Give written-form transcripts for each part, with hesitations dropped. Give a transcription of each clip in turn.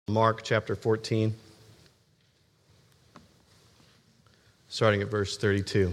Mark chapter 14, starting at verse 32.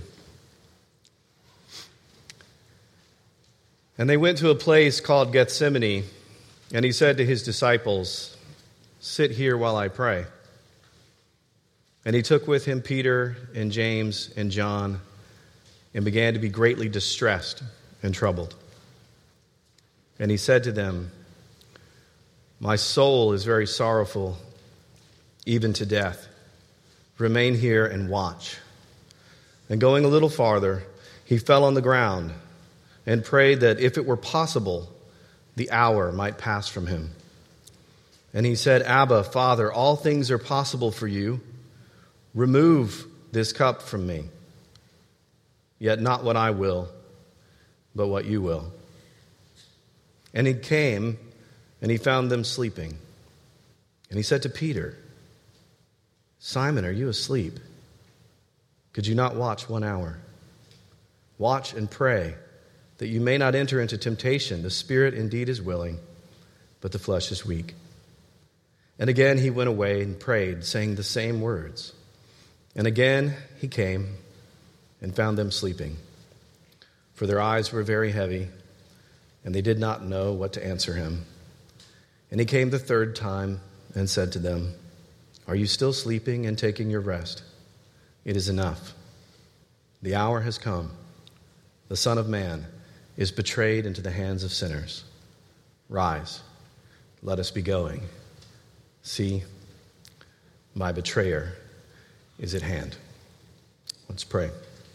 And they went to a place called Gethsemane, and he said to his disciples, "Sit here while I pray." And he took with him Peter and James and John and began to be greatly distressed and troubled. And he said to them, "My soul is very sorrowful, even to death. Remain here and watch." And going a little farther, he fell on the ground and prayed that if it were possible, the hour might pass from him. And he said, "Abba, Father, all things are possible for you. Remove this cup from me. Yet not what I will, but what you will." And he came and he found them sleeping. And he said to Peter, "Simon, are you asleep? Could you not watch 1 hour? Watch and pray, that you may not enter into temptation. The spirit indeed is willing, but the flesh is weak." And again he went away and prayed, saying the same words. And again he came and found them sleeping, for their eyes were very heavy, and they did not know what to answer him. And he came the third time and said to them, "Are you still sleeping and taking your rest? It is enough. The hour has come. The Son of Man is betrayed into the hands of sinners. Rise, let us be going. See, my betrayer is at hand." Let's pray.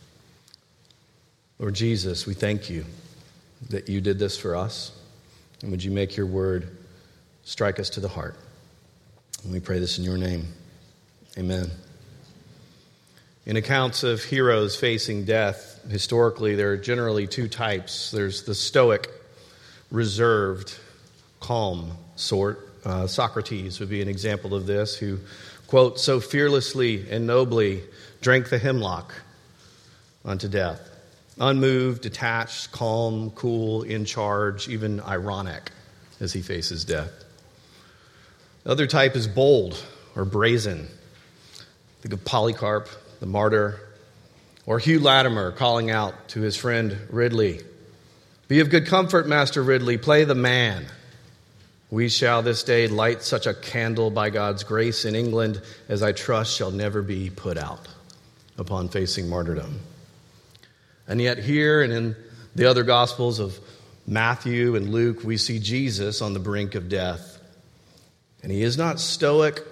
Lord Jesus, we thank you that you did this for us. And would you make your word strike us to the heart? And we pray this in your name. Amen. In accounts of heroes facing death, historically, there are generally two types. There's the stoic, reserved, calm sort. Socrates would be an example of this, who, quote, "so fearlessly and nobly drank the hemlock unto death. Unmoved, detached, calm, cool, in charge, even ironic as he faces death." The other type is bold or brazen. Think of Polycarp, the martyr, or Hugh Latimer calling out to his friend Ridley, "Be of good comfort, Master Ridley, play the man. We shall this day light such a candle by God's grace in England as I trust shall never be put out," upon facing martyrdom. And yet here and in the other Gospels of Matthew and Luke, we see Jesus on the brink of death. And he is not stoic.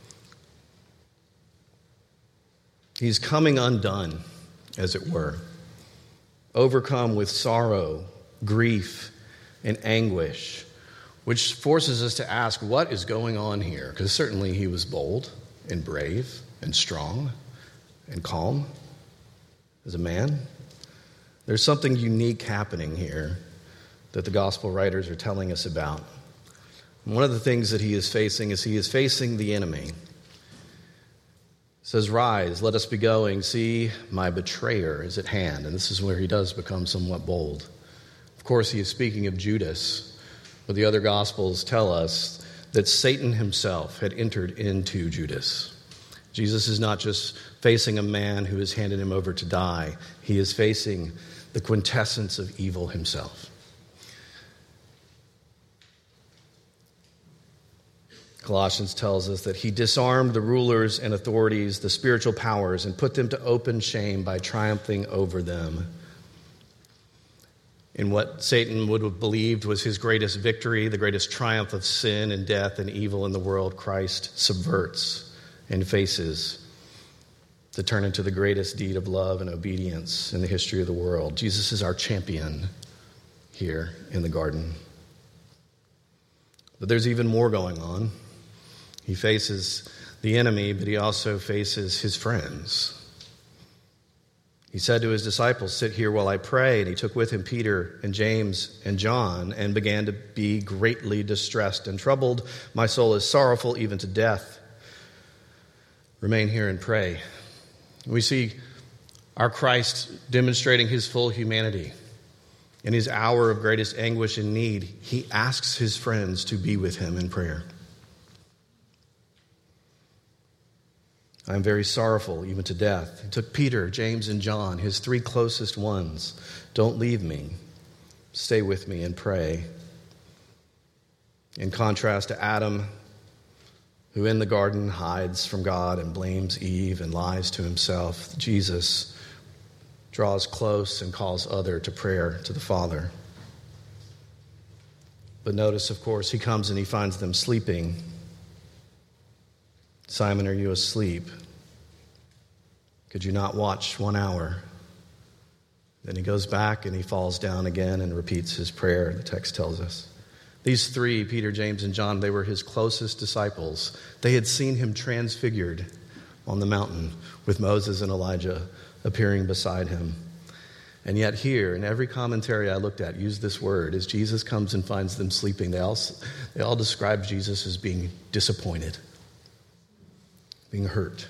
He's coming undone, as it were, overcome with sorrow, grief, and anguish, which forces us to ask, what is going on here? Because certainly he was bold and brave and strong and calm as a man. There's something unique happening here that the gospel writers are telling us about. One of the things that he is facing the enemy. He says, "Rise, let us be going. See, my betrayer is at hand." And this is where he does become somewhat bold. Of course, he is speaking of Judas, but the other gospels tell us that Satan himself had entered into Judas. Jesus is not just facing a man who has handed him over to die. He is facing the quintessence of evil himself. Colossians tells us that he disarmed the rulers and authorities, the spiritual powers, and put them to open shame by triumphing over them. In what Satan would have believed was his greatest victory, the greatest triumph of sin and death and evil in the world, Christ subverts and faces to turn into the greatest deed of love and obedience in the history of the world. Jesus is our champion here in the garden. But there's even more going on. He faces the enemy, but he also faces his friends. He said to his disciples, "Sit here while I pray." And he took with him Peter and James and John and began to be greatly distressed and troubled. "My soul is sorrowful even to death. Remain here and pray." We see our Christ demonstrating his full humanity. In his hour of greatest anguish and need, he asks his friends to be with him in prayer. I am very sorrowful, even to death. He took Peter, James, and John, his three closest ones. Don't leave me. Stay with me and pray. In contrast to Adam, who in the garden hides from God and blames Eve and lies to himself, Jesus draws close and calls other to prayer to the Father. But notice, of course, he comes and he finds them sleeping. Simon, are you asleep? Could you not watch 1 hour? Then he goes back and he falls down again and repeats his prayer, the text tells us. These three, Peter, James, and John, they were his closest disciples. They had seen him transfigured on the mountain with Moses and Elijah appearing beside him. And yet here, in every commentary I looked at, used this word. As Jesus comes and finds them sleeping, they all describe Jesus as being disappointed, being hurt.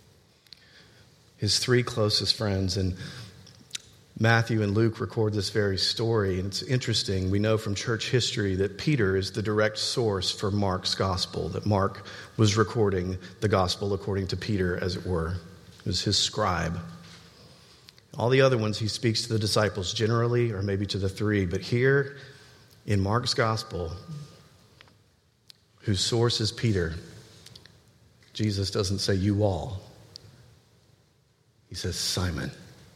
His three closest friends, and Matthew and Luke record this very story, and it's interesting. We know from church history that Peter is the direct source for Mark's gospel, that Mark was recording the gospel according to Peter, as it were. It was his scribe. All the other ones, he speaks to the disciples generally, or maybe to the three, but here in Mark's gospel, whose source is Peter, Jesus doesn't say you all. He says, Simon.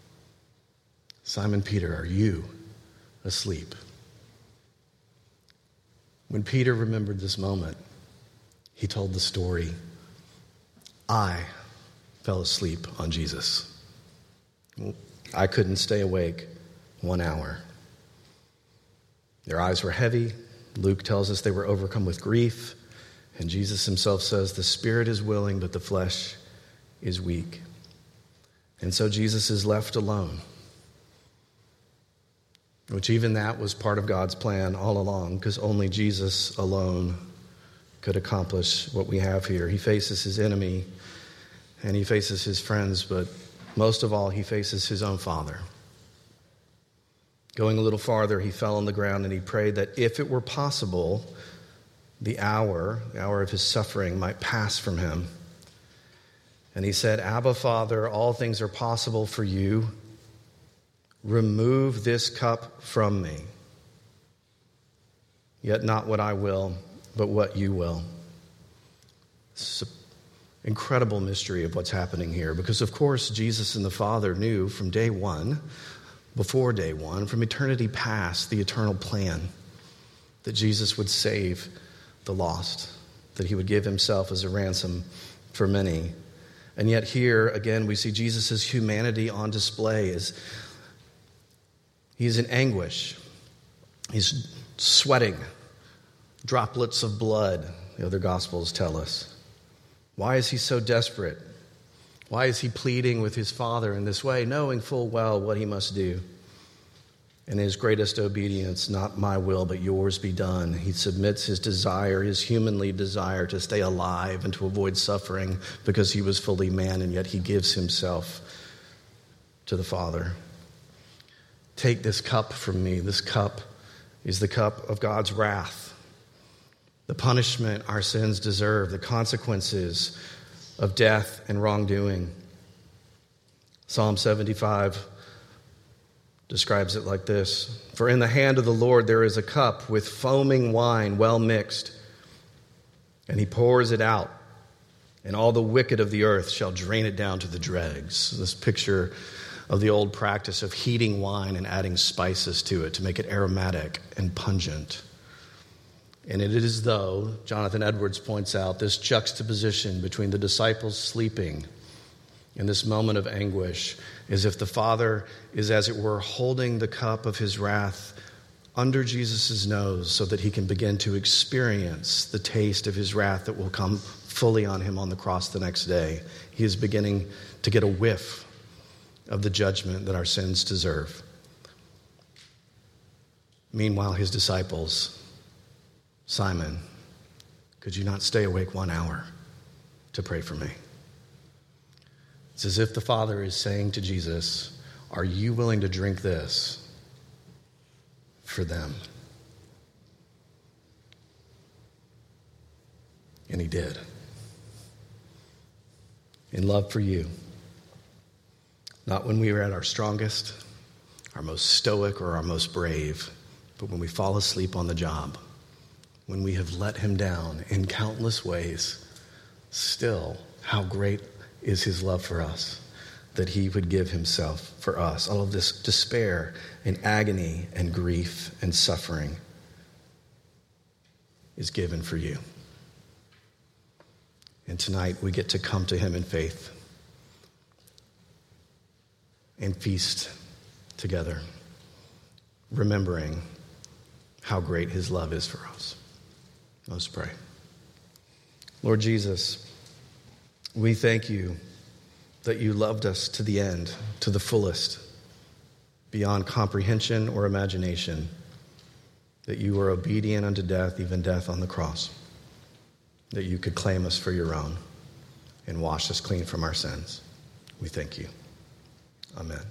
Simon Peter, are you asleep? When Peter remembered this moment, he told the story. I fell asleep on Jesus. I couldn't stay awake 1 hour. Their eyes were heavy. Luke tells us they were overcome with grief. And Jesus himself says, the spirit is willing, but the flesh is weak. And so Jesus is left alone, which even that was part of God's plan all along, because only Jesus alone could accomplish what we have here. He faces his enemy and he faces his friends, but most of all, he faces his own Father. Going a little farther, he fell on the ground and he prayed that if it were possible, the hour of his suffering might pass from him. And he said, Abba, Father, all things are possible for you. Remove this cup from me. Yet not what I will, but what you will. It's an incredible mystery of what's happening here, because of course Jesus and the Father knew from day one, before day one, from eternity past, the eternal plan that Jesus would save the lost, that he would give himself as a ransom for many. And yet here, again, we see Jesus' humanity on display as he's in anguish. He's sweating droplets of blood, the other Gospels tell us. Why is he so desperate? Why is he pleading with his Father in this way, knowing full well what he must do? In his greatest obedience, not my will, but yours be done. He submits his desire, his humanly desire to stay alive and to avoid suffering because he was fully man, and yet he gives himself to the Father. Take this cup from me. This cup is the cup of God's wrath, the punishment our sins deserve, the consequences of death and wrongdoing. Psalm 75 describes it like this. For in the hand of the Lord there is a cup with foaming wine well mixed, and he pours it out, and all the wicked of the earth shall drain it down to the dregs. This picture of the old practice of heating wine and adding spices to it to make it aromatic and pungent. And it is as though, Jonathan Edwards points out, this juxtaposition between the disciples sleeping in this moment of anguish, as if the Father is, as it were, holding the cup of his wrath under Jesus' nose so that he can begin to experience the taste of his wrath that will come fully on him on the cross the next day. He is beginning to get a whiff of the judgment that our sins deserve. Meanwhile, his disciples, Simon, could you not stay awake 1 hour to pray for me? It's as if the Father is saying to Jesus, are you willing to drink this for them? And he did. in love for you. Not when we are at our strongest, our most stoic, or our most brave, but when we fall asleep on the job, when we have let him down in countless ways. Still, how great is his love for us, that he would give himself for us. All of this despair and agony and grief and suffering is given for you. And tonight we get to come to him in faith and feast together, remembering how great his love is for us. Let's pray. Lord Jesus, we thank you that you loved us to the end, to the fullest, beyond comprehension or imagination, that you were obedient unto death, even death on the cross, that you could claim us for your own and wash us clean from our sins. We thank you. Amen.